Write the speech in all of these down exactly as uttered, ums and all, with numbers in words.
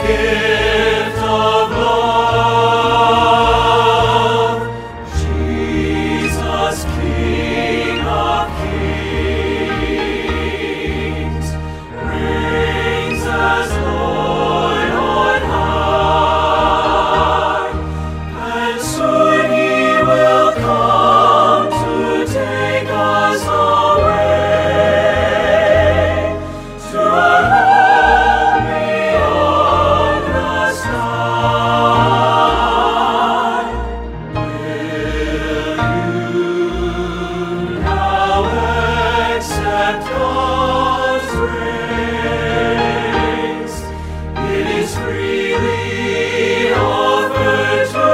gift of love, Jesus, King of kings, reigns as Lord on high, and soon he will come to take us away to our home beyond the sky. Will you now accept God's grace? It is freely offered to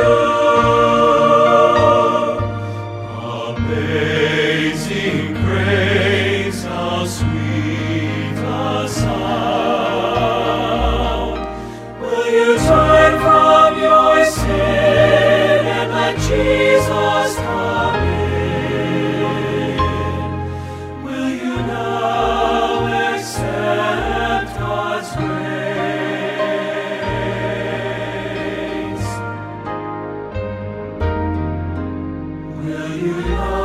you. Amazing grace, how sweet the sound. Will you turn from your sin and let Jesus come in? Will you now accept God's grace? Will you now